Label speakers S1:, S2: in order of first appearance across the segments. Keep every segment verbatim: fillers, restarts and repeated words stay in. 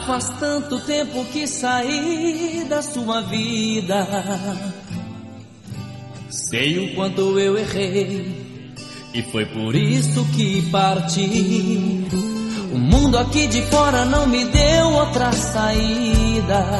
S1: faz tanto tempo que saí da sua vida. Sei o quanto eu errei e foi por isso que parti. O mundo aqui de fora não me deu outra saída.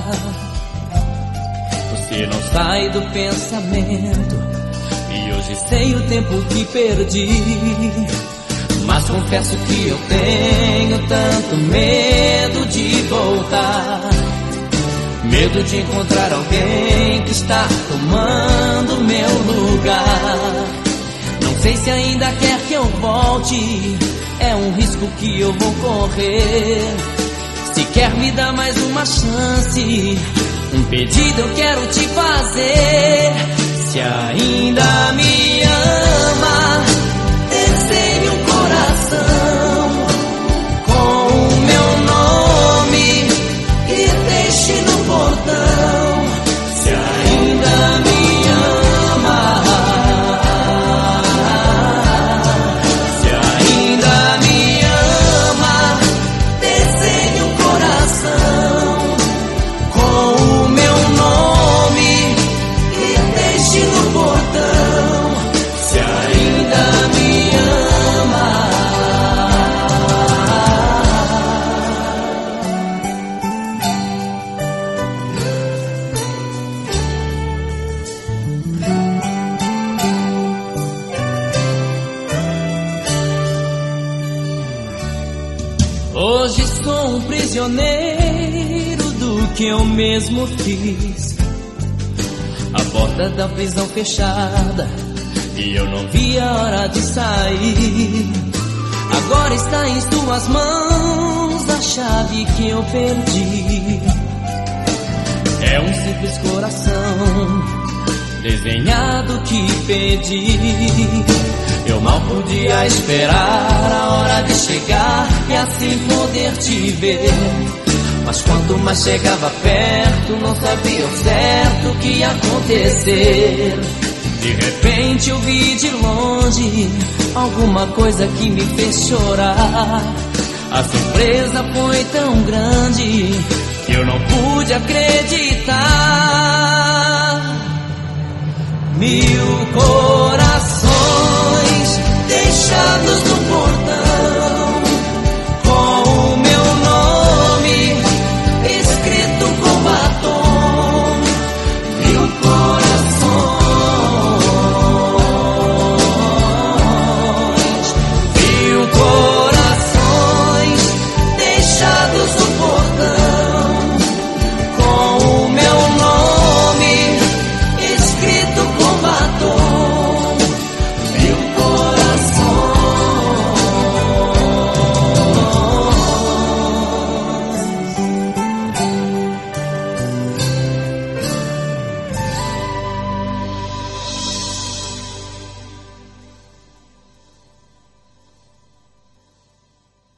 S1: Você não sai do pensamento e hoje sei o tempo que perdi. Mas confesso que eu tenho tanto medo de voltar, medo de encontrar alguém que está tomando meu lugar. Não sei se ainda quer que eu volte, é um risco que eu vou correr. Se quer me dar mais uma chance, um pedido eu quero te fazer. Se ainda me ama, desenhe um coração com o meu nome e deixe no portão. Se ainda me ama, se ainda me ama, desenhe um coração com o meu nome e deixe no portão. Se ainda me ama. Hoje sou um prisioneiro do que eu mesmo fiz. A porta da prisão fechada e eu não vi a hora de sair. Agora está em suas mãos a chave que eu perdi. É um simples coração desenhado que pedi. Eu mal podia esperar a hora de chegar e assim poder te ver. Mas quanto mais chegava perto, não sabia ao certo o que ia acontecer. De repente eu vi de longe alguma coisa que me fez chorar. A surpresa foi tão grande que eu não pude acreditar. Mil corações